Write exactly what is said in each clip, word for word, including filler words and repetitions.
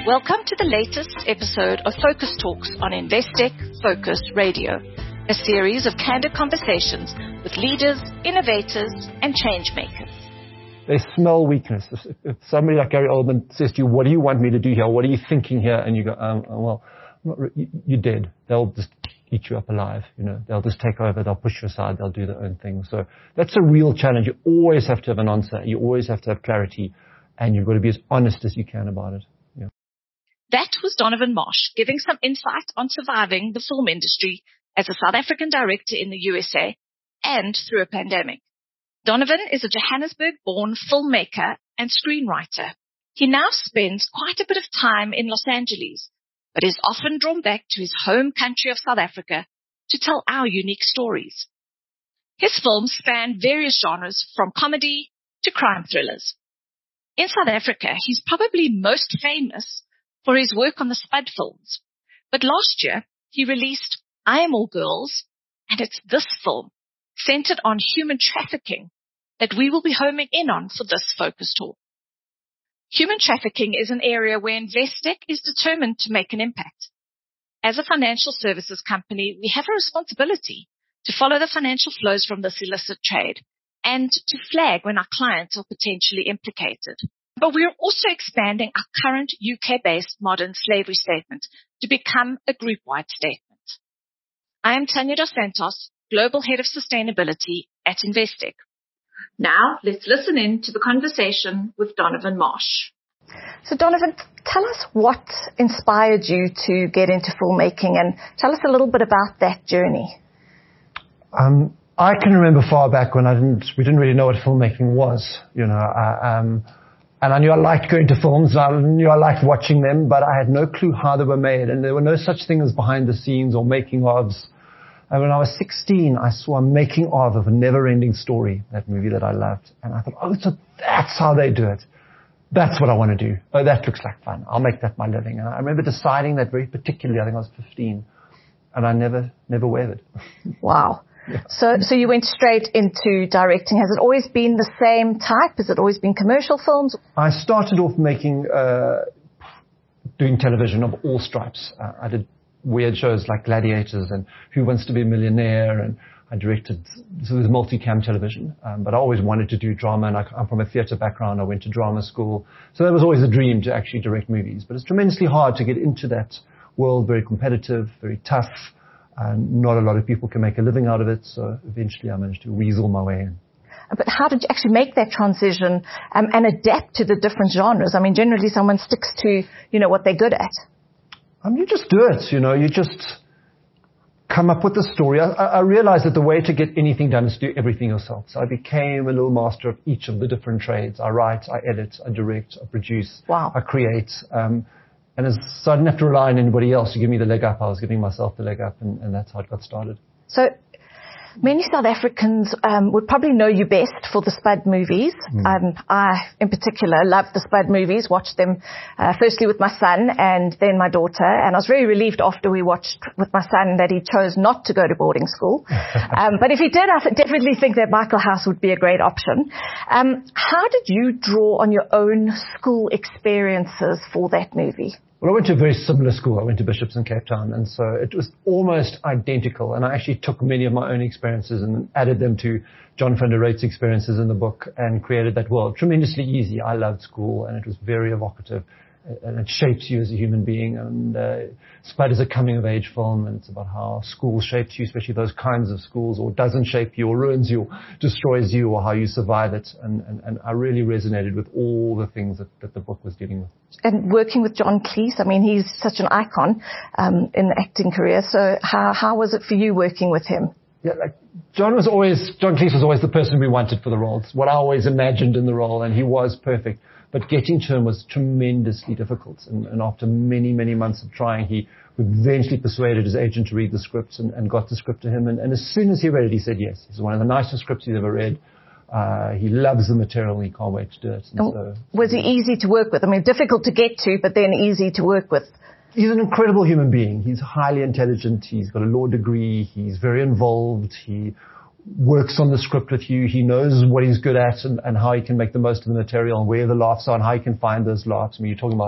Welcome to the latest episode of Focus Talks on Investec Focus Radio, a series of candid conversations with leaders, innovators, and change makers. They smell weakness. If, if somebody like Gary Oldman says to you, what do you want me to do here? What are you thinking here? And you go, um, well, not re- you, you're dead. They'll just eat you up alive. You know, they'll just take over. They'll push you aside. They'll do their own thing. So that's a real challenge. You always have to have an answer. You always have to have clarity, and you've got to be as honest as you can about it. Yeah. That was Donovan Marsh giving some insight on surviving the film industry as a South African director in the U S A and through a pandemic. Donovan is a Johannesburg-born filmmaker and screenwriter. He now spends quite a bit of time in Los Angeles, but is often drawn back to his home country of South Africa to tell our unique stories. His films span various genres from comedy to crime thrillers. In South Africa, he's probably most famous for his work on the Spud films. But last year, he released I Am All Girls, and it's this film, centered on human trafficking, that we will be homing in on for this focus talk. Human trafficking is an area where Investec is determined to make an impact. As a financial services company, we have a responsibility to follow the financial flows from this illicit trade and to flag when our clients are potentially implicated. But we are also expanding our current U K-based modern slavery statement to become a group-wide statement. I am Tanya Dos Santos, Global Head of Sustainability at Investec. Now, let's listen in to the conversation with Donovan Marsh. So, Donovan, tell us what inspired you to get into filmmaking, and tell us a little bit about that journey. Um, I can remember far back when I didn't, we didn't really know what filmmaking was, you know, I, um, and I knew I liked going to films, I knew I liked watching them, but I had no clue how they were made, and there were no such thing as behind the scenes or making ofs. And when I was sixteen, I saw a making of of a Never-Ending Story, that movie that I loved. And I thought, oh, so that's how they do it. That's what I want to do. Oh, that looks like fun. I'll make that my living. And I remember deciding that very particularly. I think I was fifteen. And I never, never wavered. Wow. Yeah. So, so you went straight into directing. Has it always been the same type? Has it always been commercial films? I started off making, uh, doing television of all stripes. Uh, I did weird shows like Gladiators and Who Wants to Be a Millionaire, and I directed, so it was multicam television, um, but I always wanted to do drama, and I, I'm from a theatre background. I went to drama school, so that was always a dream to actually direct movies, but it's tremendously hard to get into that world, very competitive, very tough, and not a lot of people can make a living out of it, so eventually I managed to weasel my way in. But how did you actually make that transition um, and adapt to the different genres? I mean, generally someone sticks to, you know, what they're good at. Um, you just do it, you know, you just come up with a story. I, I realized that the way to get anything done is to do everything yourself. So I became a little master of each of the different trades. I write, I edit, I direct, I produce, wow. I create. Um, and as, so I didn't have to rely on anybody else to give me the leg up. I was giving myself the leg up, and, and that's how it got started. So many South Africans um, would probably know you best for the Spud movies. Mm. Um, I, in particular, love the Spud movies, watched them uh, firstly with my son and then my daughter. And I was very relieved after we watched with my son that he chose not to go to boarding school. um, but if he did, I definitely think that Michael House would be a great option. Um, how did you draw on your own school experiences for that movie? Well, I went to a very similar school. I went to Bishops in Cape Town, and so it was almost identical. And I actually took many of my own experiences and added them to John van der Reit's experiences in the book and created that world. Tremendously easy. I loved school, and it was very evocative, and it shapes you as a human being. And uh, Spud is a coming-of-age film, and it's about how school shapes you, especially those kinds of schools, or doesn't shape you, or ruins you, or destroys you, or how you survive it. And, and, and I really resonated with all the things that, that the book was dealing with. And working with John Cleese, I mean, he's such an icon um, in the acting career. So how how was it for you working with him? Yeah, like John was always John Cleese was always the person we wanted for the role. It's what I always imagined in the role, and he was perfect. But getting to him was tremendously difficult. And, and after many, many months of trying, he eventually persuaded his agent to read the script and, and got the script to him. And, and as soon as he read it, he said yes. It's one of the nicest scripts he's ever read. Uh, he loves the material, and he can't wait to do it. And oh, so, was he easy to work with? I mean, difficult to get to, but then easy to work with. He's an incredible human being. He's highly intelligent. He's got a law degree. He's very involved. He works on the script with you. He knows what he's good at and, and how he can make the most of the material and where the laughs are and how he can find those laughs. I mean, you're talking about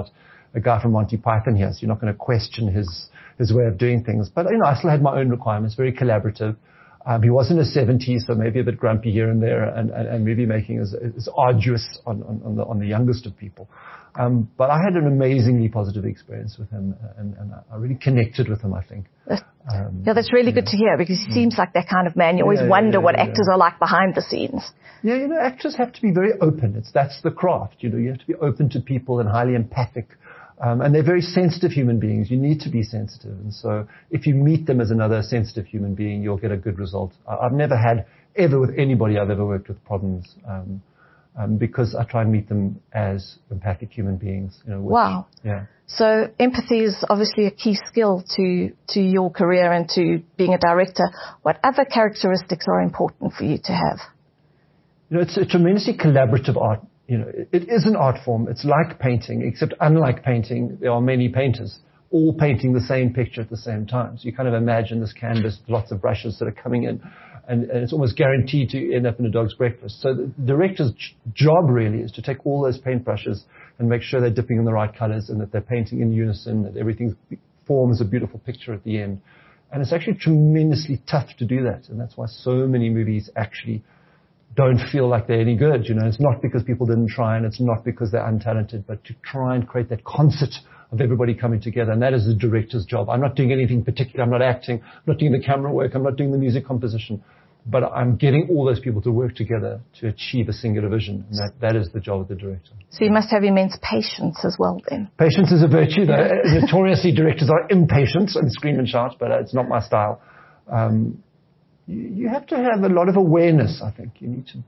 a guy from Monty Python here, so you're not going to question his his way of doing things. But, you know, I still had my own requirements, very collaborative. Um, he was in his seventies, so maybe a bit grumpy here and there, and, and, and movie making is, is arduous on, on, on, the, on the youngest of people. Um, but I had an amazingly positive experience with him, and, and I really connected with him, I think. Um, yeah, that's really yeah. good to hear, because he seems like that kind of man. You always yeah, wonder yeah, what yeah, actors yeah. are like behind the scenes. Yeah, you know, actors have to be very open. It's That's the craft, you know. You have to be open to people and highly empathic. Um, and they're very sensitive human beings. You need to be sensitive. And so if you meet them as another sensitive human being, you'll get a good result. I've never had, ever with anybody I've ever worked with, problems, um, um, because I try and meet them as empathic human beings. You know, which, wow. Yeah. So empathy is obviously a key skill to, to your career and to being a director. What other characteristics are important for you to have? You know, it's a tremendously collaborative art. You know, it is an art form. It's like painting, except unlike painting, there are many painters all painting the same picture at the same time. So you kind of imagine this canvas, lots of brushes that are coming in, and, and it's almost guaranteed to end up in a dog's breakfast. So the director's job really is to take all those paintbrushes and make sure they're dipping in the right colors and that they're painting in unison, that everything forms a beautiful picture at the end. And it's actually tremendously tough to do that. And that's why so many movies actually don't feel like they're any good. You know, it's not because people didn't try, and it's not because they're untalented, but to try and create that concert of everybody coming together. And that is the director's job. I'm not doing anything particular. I'm not acting. I'm not doing the camera work. I'm not doing the music composition. But I'm getting all those people to work together to achieve a singular vision. And that, that is the job of the director. So you must have immense patience as well then. Patience is a virtue. Though. Notoriously, directors are impatient and scream and shout, but it's not my style. Um, You have to have a lot of awareness, I think. You need to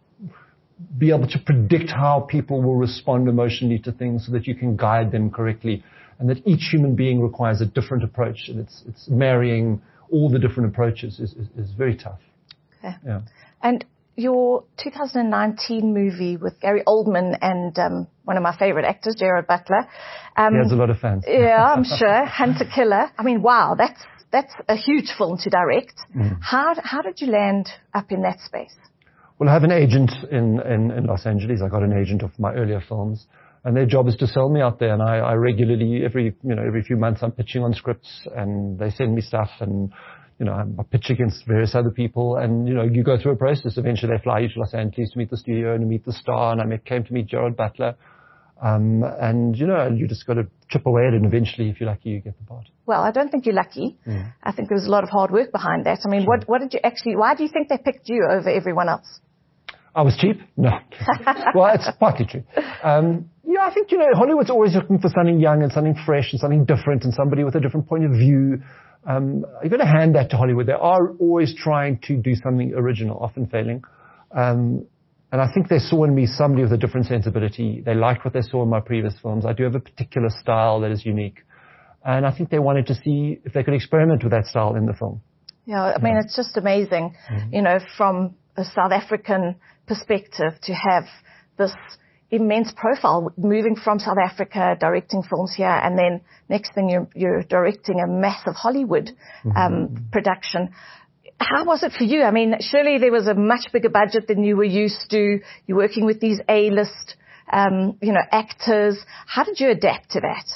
be able to predict how people will respond emotionally to things so that you can guide them correctly, and that each human being requires a different approach, and it's it's marrying all the different approaches is, is, is very tough. Okay. Yeah. And your two thousand nineteen movie with Gary Oldman and um, one of my favorite actors, Gerard Butler. Um, he has a lot of fans. Yeah, I'm sure. Hunter Killer. I mean, wow, that's That's a huge film to direct. Mm. How how did you land up in that space? Well, I have an agent in, in, in Los Angeles. I got an agent of my earlier films, and their job is to sell me out there. And I, I regularly, every you know, every few months, I'm pitching on scripts, and they send me stuff, and you know, I pitch against various other people, and you know, you go through a process. Eventually, they fly you to Los Angeles to meet the studio and to meet the star. And I met, came to meet Gerard Butler. Um, and, you know, you just got to chip away at it, and eventually, if you're lucky, you get the part. Well, I don't think you're lucky. Mm. I think there was a lot of hard work behind that. I mean, sure. what, what did you actually, why do you think they picked you over everyone else? I was cheap? No. Well, it's partly true. Um, yeah, I think, you know, Hollywood's always looking for something young and something fresh and something different and somebody with a different point of view. Um, you've got to hand that to Hollywood. They are always trying to do something original, often failing. Um, And I think they saw in me somebody with a different sensibility. They liked what they saw in my previous films. I do have a particular style that is unique. And I think they wanted to see if they could experiment with that style in the film. Yeah, I mean, yeah. It's just amazing, mm-hmm. you know, from a South African perspective to have this immense profile, moving from South Africa, directing films here, and then next thing you're, you're directing a massive Hollywood um, mm-hmm. production. How was it for you? I mean, surely there was a much bigger budget than you were used to. You're working with these A-list, um, you know, actors. How did you adapt to that?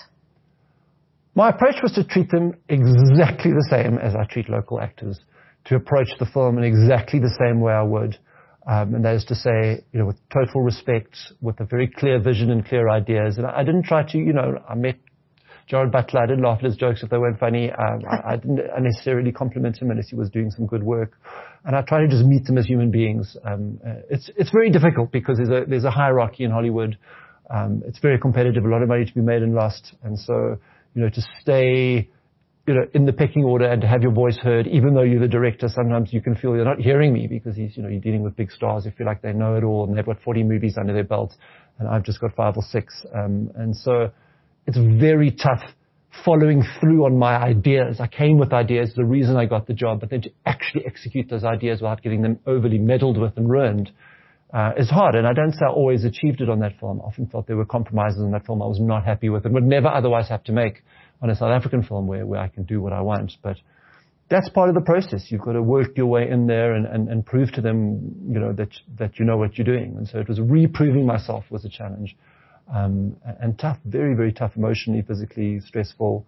My approach was to treat them exactly the same as I treat local actors, to approach the film in exactly the same way I would. Um, and that is to say, you know, with total respect, with a very clear vision and clear ideas. And I didn't try to, you know, I met Gerard Butler. I didn't laugh at his jokes if they weren't funny. Um, I, I didn't necessarily compliment him unless he was doing some good work. And I try to just meet them as human beings. Um, uh, it's it's very difficult because there's a there's a hierarchy in Hollywood. Um, it's very competitive. A lot of money to be made and lost. And so, you know, to stay, you know, in the pecking order and to have your voice heard, even though you're the director, sometimes you can feel you're not hearing me because he's, you know, you're dealing with big stars who feel like they know it all and they've got forty movies under their belt, and I've just got five or six. Um, and so. It's very tough following through on my ideas. I came with ideas, the reason I got the job, but then to actually execute those ideas without getting them overly meddled with and ruined uh, is hard. And I don't say I always achieved it on that film. I often felt there were compromises in that film I was not happy with and would never otherwise have to make on a South African film where, where I can do what I want. But that's part of the process. You've got to work your way in there and, and, and prove to them, you know, that that you know what you're doing. And so it was reproving myself was a challenge. um, and tough, very, very tough, emotionally, physically, stressful.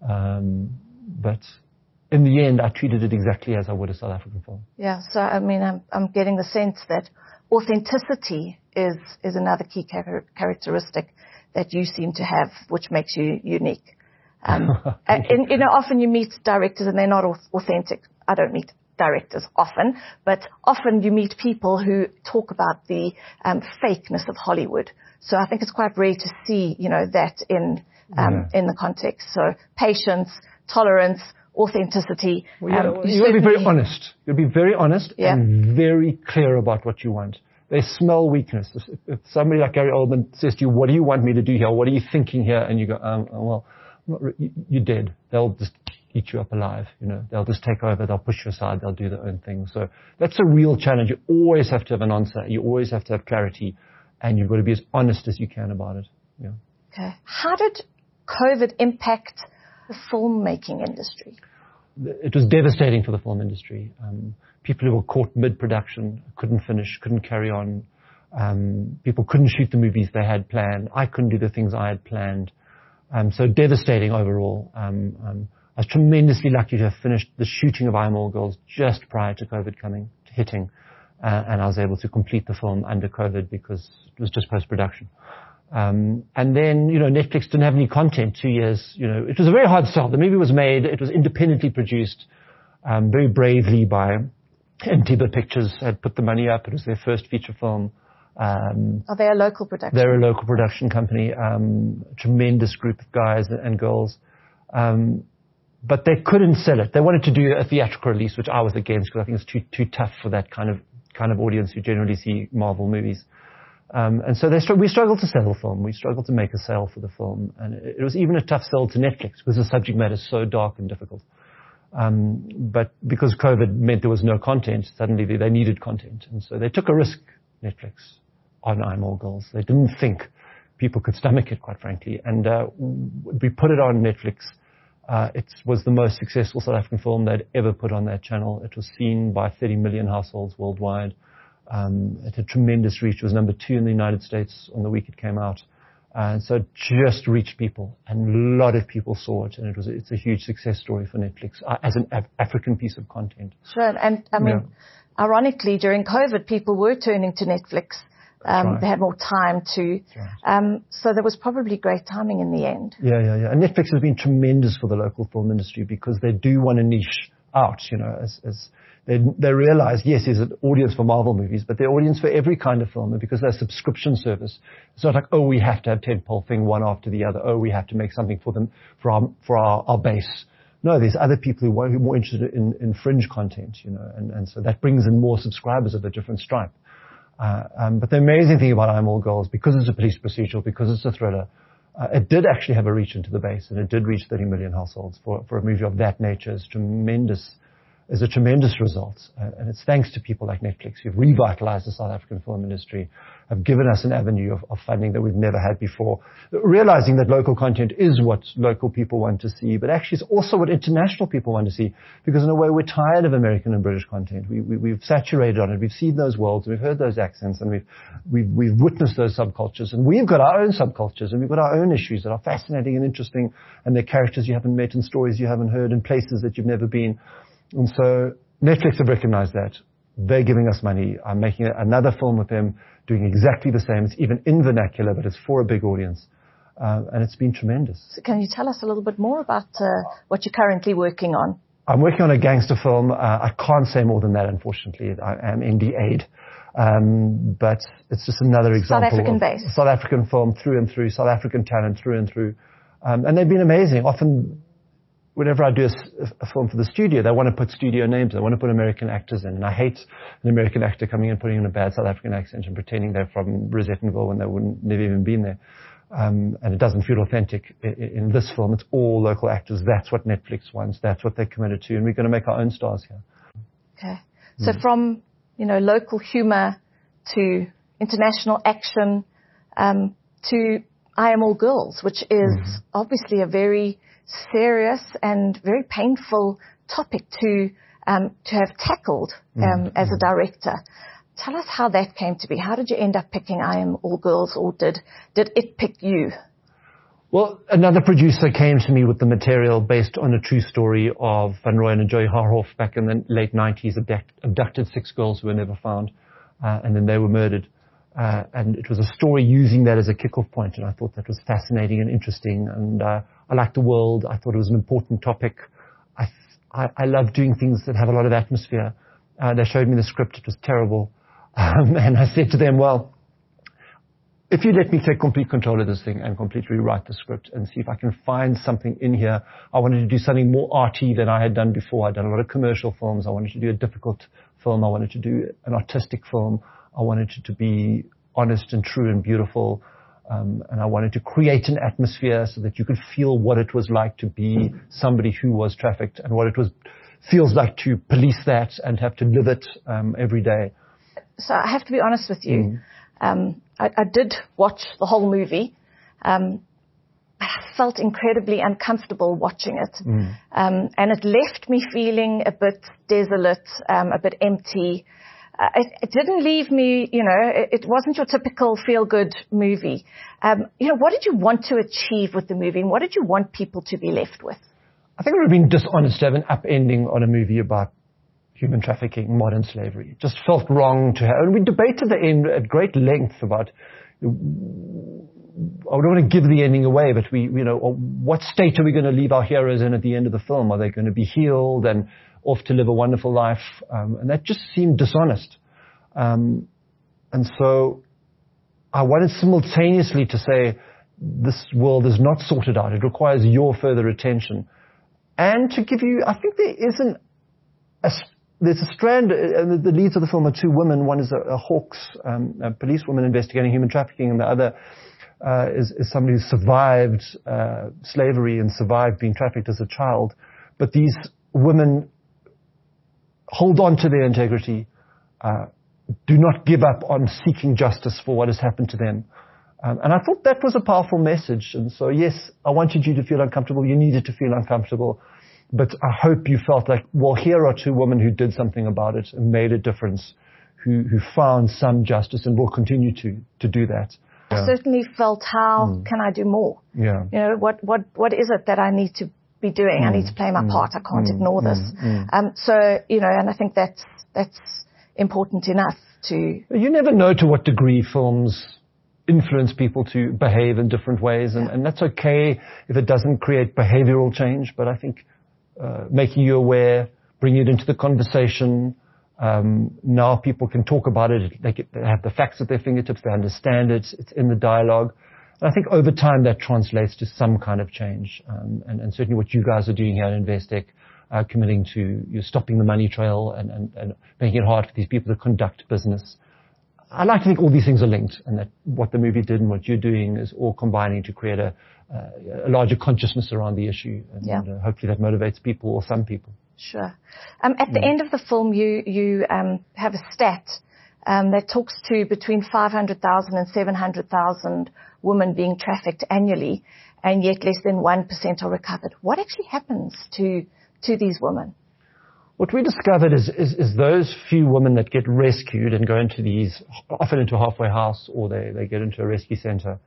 Um, but in the end, I treated it exactly as I would a South African film. Yeah, so I mean, I'm, I'm getting the sense that authenticity is, is another key char- characteristic that you seem to have, which makes you unique. Um, and, and, you know, often you meet directors and they're not authentic. I don't meet directors often, but often you meet people who talk about the um, fakeness of Hollywood. So I think it's quite rare to see, you know, that in um, yeah. in the context. So patience, tolerance, authenticity. Well, yeah, um, you, you got to be very honest. You'll be very honest yeah. and very clear about what you want. They smell weakness. If somebody like Gary Oldman says to you, "What do you want me to do here? What are you thinking here?" and you go, um, "Well, not re- you, you're dead." They'll just eat you up alive. You know, they'll just take over. They'll push you aside. They'll do their own thing. So that's a real challenge. You always have to have an answer. You always have to have clarity, and you've got to be as honest as you can about it. Yeah. Okay. How did COVID impact the filmmaking industry? It was devastating for the film industry. Um, people who were caught mid-production couldn't finish, couldn't carry on. Um, people couldn't shoot the movies they had planned. I couldn't do the things I had planned. Um, so devastating overall. Um, um, I was tremendously lucky to have finished the shooting of I Am All Girls just prior to COVID coming, hitting. Uh, and I was able to complete the film under COVID because it was just post-production. Um, and then, you know, Netflix didn't have any content two years, you know, it was a very hard sell. The movie was made, it was independently produced, um, very bravely by Antiba Pictures had put the money up. It was their first feature film. Um, Are they a local production? They're a local production company, um, a tremendous group of guys and girls. Um, but they couldn't sell it. They wanted to do a theatrical release, which I was against because I think it's too, too tough for that kind of, kind of audience who generally see Marvel movies. Um, and so they str- we struggled to sell the film. We struggled to make a sale for the film. And it, it was even a tough sell to Netflix because the subject matter is so dark and difficult. Um, but because COVID meant there was no content, suddenly they, they needed content. And so they took a risk, Netflix, on I Am All Girls. They didn't think people could stomach it, quite frankly. And uh, we put it on Netflix. Uh, it was the most successful South African film they'd ever put on that channel. It was seen by thirty million households worldwide. Um, it had tremendous reach. It was number two in the United States on the week it came out. And so it just reached people, and a lot of people saw it, and it was it's a huge success story for Netflix uh, as an Af- African piece of content. Sure, and I mean, yeah. ironically, during COVID, people were turning to Netflix. Um, right. They had more time to, right. um, so there was probably great timing in the end. Yeah, yeah, yeah. And Netflix has been tremendous for the local film industry because they do want to niche out, you know, as, as They, they realize, yes, there's an audience for Marvel movies, but there's an audience for every kind of film. And because they're a subscription service, it's not like, oh, we have to have tentpole thing one after the other. Oh, we have to make something for them, for our, for our, our base. No, there's other people who are more interested in, in fringe content, you know, and, and so that brings in more subscribers of a different stripe. Uh, um, but the amazing thing about I Am All Girls, because it's a police procedural, because it's a thriller, uh, it did actually have a reach into the base, and it did reach thirty million households for, for a movie of that nature. It's tremendous. is a tremendous result. Uh, and it's thanks to people like Netflix who've revitalized the South African film industry, have given us an avenue of, of funding that we've never had before, realizing that local content is what local people want to see, but actually it's also what international people want to see, because in a way we're tired of American and British content. We, we, we've saturated on it. We've seen those worlds, and we've heard those accents, and we've, we've, we've witnessed those subcultures, and we've got our own subcultures, and we've got our own issues that are fascinating and interesting, and they're characters you haven't met and stories you haven't heard and places that you've never been. And so Netflix have recognized that. They're giving us money. I'm making another film with them, doing exactly the same. It's even in vernacular, but it's for a big audience. Uh, and it's been tremendous. So can you tell us a little bit more about uh, what you're currently working on? I'm working on a gangster film. Uh, I can't say more than that, unfortunately. I am N D A'd. Um, but it's just another example. South African based. South African film through and through, South African talent through and through. Um, and they've been amazing. Often, whenever I do a, a film for the studio, they want to put studio names. They want to put American actors in. And I hate an American actor coming in, putting in a bad South African accent and pretending they're from Rosettenville when they wouldn't never even been there. Um, and it doesn't feel authentic. In, in this film, it's all local actors. That's what Netflix wants. That's what they're committed to. And we're going to make our own stars here. Okay. So mm. from, you know, local humor to international action, um, to I Am All Girls, which is mm-hmm. obviously a very serious and very painful topic to um, to have tackled um, mm-hmm. as a director. tell us how that came to be. How did you end up picking I Am All Girls, or did, did it pick you? Well, another producer came to me with the material based on a true story of Van Rooyen and Joy Harhoff back in the late nineties, abduct, abducted six girls who were never found, uh, and then they were murdered. Uh, and it was a story using that as a kick-off point, and I thought that was fascinating and interesting, and uh, I liked the world. I thought it was an important topic. I, I, I love doing things that have a lot of atmosphere. Uh, they showed me the script. It was terrible. Um, and I said to them, well, if you let me take complete control of this thing and completely rewrite the script and see if I can find something in here. I wanted to do something more arty than I had done before. I'd done a lot of commercial films. I wanted to do a difficult film. I wanted to do an artistic film. I wanted it to be honest and true and beautiful. Um, and I wanted to create an atmosphere so that you could feel what it was like to be somebody who was trafficked, and what it was feels like to police that and have to live it um, every day. So I have to be honest with you. Mm. Um, I, I did watch the whole movie. Um, I felt incredibly uncomfortable watching it. Mm. Um, and it left me feeling a bit desolate, um, a bit empty. Uh, it, it didn't leave me, you know, it, it wasn't your typical feel-good movie. Um, you know, what did you want to achieve with the movie, and what did you want people to be left with? I think it would have been dishonest to have an upending on a movie about human trafficking, modern slavery. It just felt wrong to have, and we debated the end at great length about, I don't want to give the ending away, but we, you know, what state are we going to leave our heroes in at the end of the film? Are they going to be healed and off to live a wonderful life? Um, and that just seemed dishonest. Um, and so I wanted simultaneously to say, this world is not sorted out. It requires your further attention. And to give you, I think there isn't a, there's a strand, uh, the leads of the film are two women. One is a, a Hawks um, a policewoman investigating human trafficking, and the other uh, is, is somebody who survived uh, slavery and survived being trafficked as a child. But these women hold on to their integrity, uh, do not give up on seeking justice for what has happened to them. Um, and I thought that was a powerful message. And so, yes, I wanted you to feel uncomfortable. You needed to feel uncomfortable. But I hope you felt like, well, here are two women who did something about it and made a difference, who, who found some justice and will continue to, to do that. I Yeah. certainly felt, how Mm. can I do more? Yeah. You know, what, what, what is it that I need to be doing? Mm. I need to play my Mm. part. I can't Mm. ignore this. Mm. Mm. Um, so, you know, and I think that's, that's important enough to... You never know to what degree films influence people to behave in different ways, and, Yeah. and that's okay if it doesn't create behavioral change, but I think uh, making you aware, bringing it into the conversation, um, now people can talk about it, they, get, they have the facts at their fingertips, they understand it, it's in the dialogue. And I think over time that translates to some kind of change, um, and, and certainly what you guys are doing here at Investec, uh, committing to you stopping the money trail and, and, and making it hard for these people to conduct business. I like to think all these things are linked, and that what the movie did and what you're doing is all combining to create a, uh, a larger consciousness around the issue. And Yeah. uh, hopefully that motivates people, or some people. Sure. Um, at the Mm. end of the film, you, you um, have a stat um, that talks to between five hundred thousand and seven hundred thousand women being trafficked annually, and yet less than one percent are recovered. What actually happens to, to these women? What we discovered is, is, is those few women that get rescued and go into these, often into a halfway house, or they, they get into a rescue center,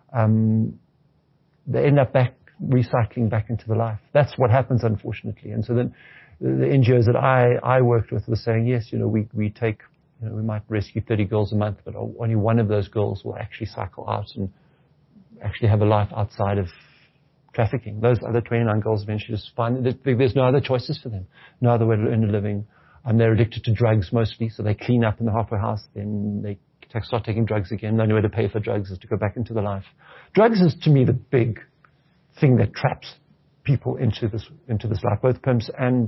um, they end up back recycling back into the life. That's what happens, unfortunately. And so then the N G Os that I, I worked with were saying, yes, you know, we, we take, you know, we might rescue thirty girls a month, but only one of those girls will actually cycle out and actually have a life outside of trafficking. Those other twenty-nine girls eventually just find that there's no other choices for them, no other way to earn a living. And they're addicted to drugs mostly, so they clean up in the halfway house, then they take, start taking drugs again. The only way to pay for drugs is to go back into the life. Drugs is, to me, the big thing that traps people into this into this life, both pimps and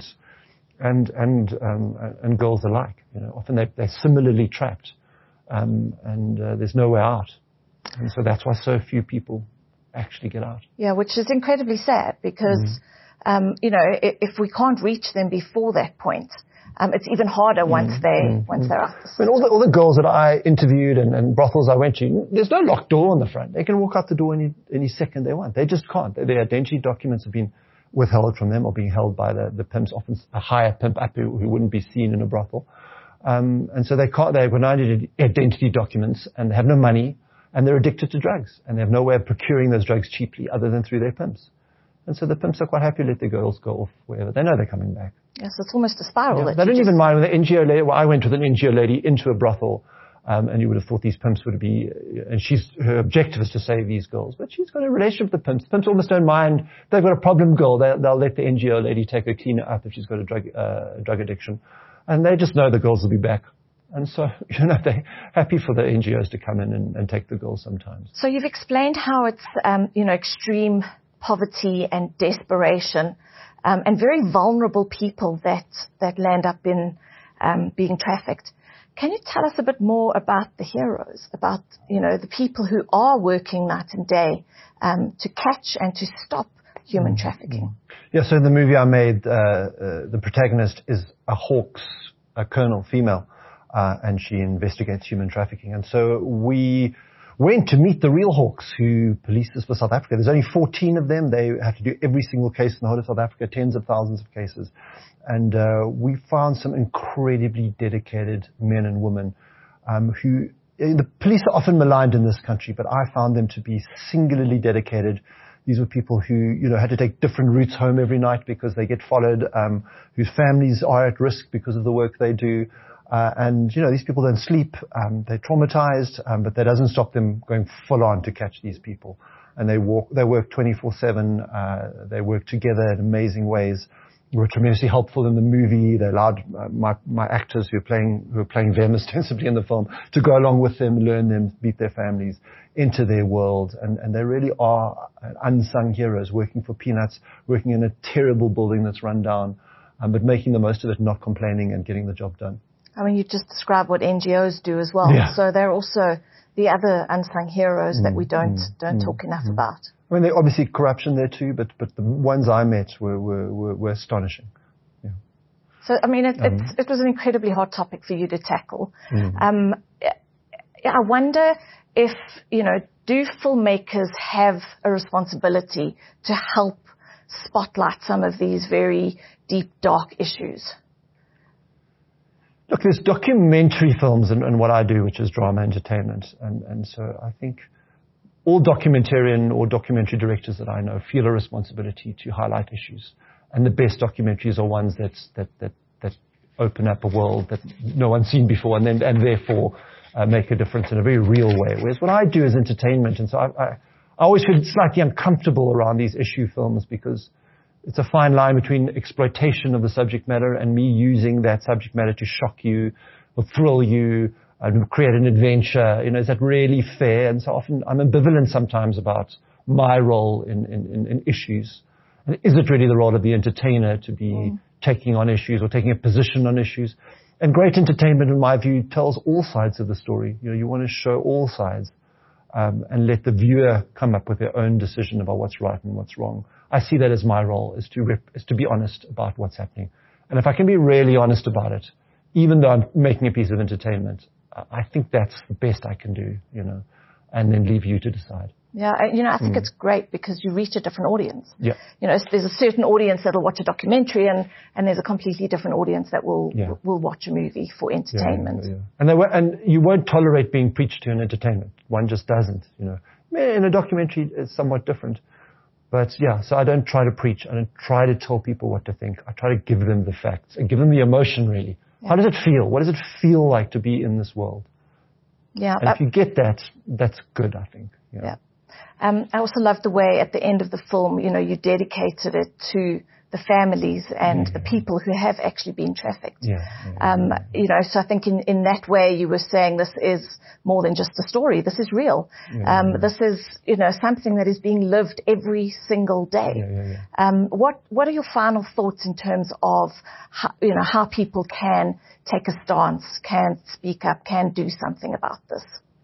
and and um, and girls alike. You know, often they they're similarly trapped, um, and uh, there's no way out. And so that's why so few people actually get out. Yeah, which is incredibly sad, because, mm. um, you know, if, if we can't reach them before that point, um, it's even harder mm. once they mm. once mm. they're out. I mean, all the all the girls that I interviewed and, and brothels I went to, there's no locked door on the front. They can walk out the door any any second they want. They just can't. Their identity documents have been withheld from them, or being held by the the pimps, often a higher pimp up who, who wouldn't be seen in a brothel. Um, and so they can't, they've got no identity documents, and they have no money, and they're addicted to drugs, and they have no way of procuring those drugs cheaply other than through their pimps. And so the pimps are quite happy to let their girls go off wherever. They know they're coming back. Yes, it's almost a spiral. Yeah, that they don't just... even mind when the N G O lady, well, I went with an N G O lady into a brothel, um, and you would have thought these pimps would be, and she's, her objective is to save these girls, but she's got a relationship with the pimps. Pimps almost don't mind. They've got a problem girl. They, they'll let the N G O lady take her cleaner up if she's got a drug, uh, drug addiction. And they just know the girls will be back. And so, you know, they're happy for the N G Os to come in and, and take the girls sometimes. So you've explained how it's, um, you know, extreme poverty and desperation, um, and very vulnerable people that, that land up in um, being trafficked. Can you tell us a bit more about the heroes, about, you know, the people who are working night and day um, to catch and to stop human trafficking? Yeah, so in the movie I made, uh, uh, the protagonist is a Hawks, a colonel, female, uh, and she investigates human trafficking. And so we went to meet the real Hawks who police this for South Africa. There's only fourteen of them. They have to do every single case in the whole of South Africa, tens of thousands of cases. And uh, we found some incredibly dedicated men and women um, who, the police are often maligned in this country, but I found them to be singularly dedicated. These were people who, you know, had to take different routes home every night because they get followed, um, whose families are at risk because of the work they do. Uh, and, you know, these people don't sleep, um, they're traumatized, um, but that doesn't stop them going full on to catch these people. And they walk, they work twenty-four seven, uh, they work together in amazing ways. We were tremendously helpful in the movie. They allowed uh, my, my actors who are playing, who are playing them ostensibly in the film to go along with them, learn them, meet their families into their world. And, and they really are unsung heroes working for peanuts, working in a terrible building that's run down, um, but making the most of it, not complaining and getting the job done. I mean, you just described what N G Os do as well. Yeah. So they're also the other unsung heroes mm, that we don't mm, don't mm, talk enough mm. about. I mean, there's obviously corruption there too, but but the ones I met were were, were, were astonishing. Yeah. So I mean, it, um, it's, it was an incredibly hard topic for you to tackle. Mm. Um, I wonder if, you know, do filmmakers have a responsibility to help spotlight some of these very deep, dark issues? Look, there's documentary films and, and what I do, which is drama entertainment. And, and so I think all documentarian or documentary directors that I know feel a responsibility to highlight issues. And the best documentaries are ones that's, that, that, that open up a world that no one's seen before and then, and therefore uh, make a difference in a very real way. Whereas what I do is entertainment. And so I, I, I always feel slightly uncomfortable around these issue films because it's a fine line between exploitation of the subject matter and me using that subject matter to shock you or thrill you and create an adventure. You know, is that really fair? And so often I'm ambivalent sometimes about my role in, in, in, in issues. And is it really the role of the entertainer to be mm. taking on issues or taking a position on issues? And great entertainment, in my view, tells all sides of the story. You know, you want to show all sides um, and let the viewer come up with their own decision about what's right and what's wrong. I see that as my role, is to rep, is to be honest about what's happening. And if I can be really honest about it, even though I'm making a piece of entertainment, I think that's the best I can do, you know, and then leave you to decide. Yeah, you know, I think mm. it's great because you reach a different audience. Yeah. You know, there's a certain audience that'll watch a documentary and, and there's a completely different audience that will, yeah. will watch a movie for entertainment. Yeah, yeah, yeah. And, they were, and you won't tolerate being preached to in entertainment. One just doesn't, you know. In a documentary, it's somewhat different. But yeah, so I don't try to preach. I don't try to tell people what to think. I try to give them the facts and give them the emotion, really. Yeah. How does it feel? What does it feel like to be in this world? Yeah. And if you get that, that's good, I think. You know? Yeah. Um, I also love the way at the end of the film, you know, you dedicated it to the families and yeah. the people who have actually been trafficked. Yeah, yeah, um, yeah. You know, so I think in, in that way you were saying this is more than just a story. This is real. Yeah, um, yeah. This is, you know, something that is being lived every single day. Yeah, yeah, yeah. Um, what What are your final thoughts in terms of, how, you know, how people can take a stance, can speak up, can do something about this?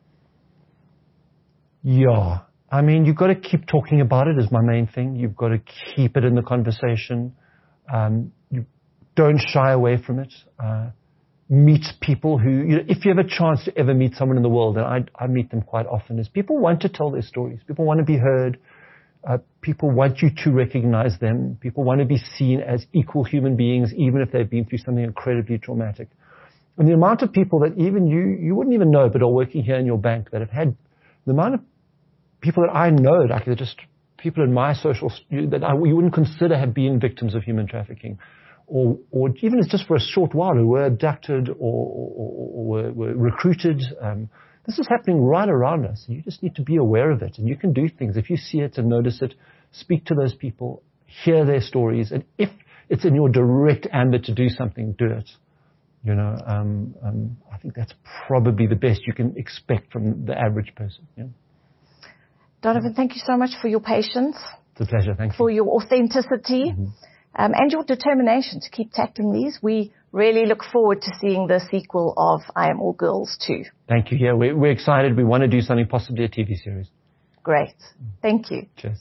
Yeah. I mean, you've got to keep talking about it is my main thing. You've got to keep it in the conversation. Um, you don't shy away from it. Uh, meet people who, you know, if you have a chance to ever meet someone in the world, and I, I meet them quite often, is people want to tell their stories. People want to be heard. Uh, people want you to recognize them. People want to be seen as equal human beings, even if they've been through something incredibly traumatic. And the amount of people that even you, you wouldn't even know, but are working here in your bank that have had, the amount of people that I know, like they're just people in my social, that I, you wouldn't consider have been victims of human trafficking, or, or even it's just for a short while, who were abducted or, or, or were, were recruited. Um, this is happening right around us. You just need to be aware of it, and you can do things. If you see it and notice it, speak to those people, hear their stories, and if it's in your direct ambit to do something, do it. You know, um, um, I think that's probably the best you can expect from the average person. Yeah. Donovan, thank you so much for your patience. It's a pleasure. Thank you. For your authenticity, mm-hmm. um, and your determination to keep tackling these. We really look forward to seeing the sequel of I Am All Girls too. Thank you. Yeah, we're, we're excited. We want to do something, possibly a T V series. Great. Thank you. Cheers.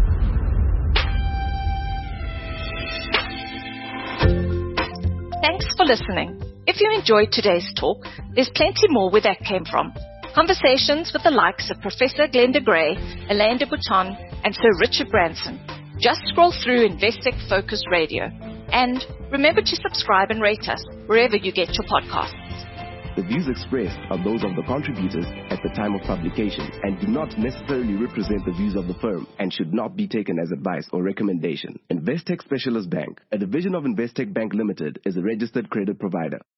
Thanks for listening. If you enjoyed today's talk, there's plenty more where that came from. Conversations with the likes of Professor Glenda Gray, Alain de Botton, and Sir Richard Branson. Just scroll through Investec Focus Radio. And remember to subscribe and rate us wherever you get your podcasts. The views expressed are those of the contributors at the time of publication and do not necessarily represent the views of the firm and should not be taken as advice or recommendation. Investec Specialist Bank, a division of Investec Bank Limited, is a registered credit provider.